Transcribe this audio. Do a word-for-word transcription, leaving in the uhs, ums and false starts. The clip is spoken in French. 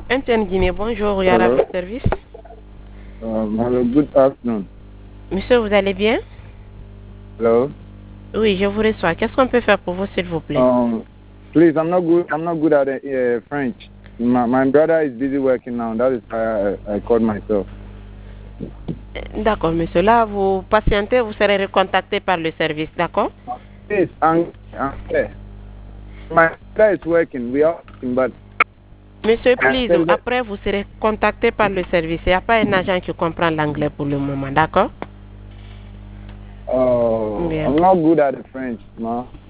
Interne Guinée, bonjour, il y a Hello. votre service. Um, hello, good afternoon. Monsieur, vous allez bien? Hello. Oui, je vous reçois. Qu'est-ce qu'on peut faire pour vous, s'il vous plaît? Um, please, I'm not good. I'm not good at uh, French. My, my brother is busy working now. That is why I, I called myself. D'accord, monsieur. Là, vous patientez, vous serez recontacté par le service, d'accord? Please, I'm, I'm there. My brother is working. We are working, but Monsieur, I please, tell that, après, vous serez contacté par le service. Il n'y a pas un agent qui comprend l'anglais pour le moment, d'accord? oh, Bien. I'm not good at the French, ma.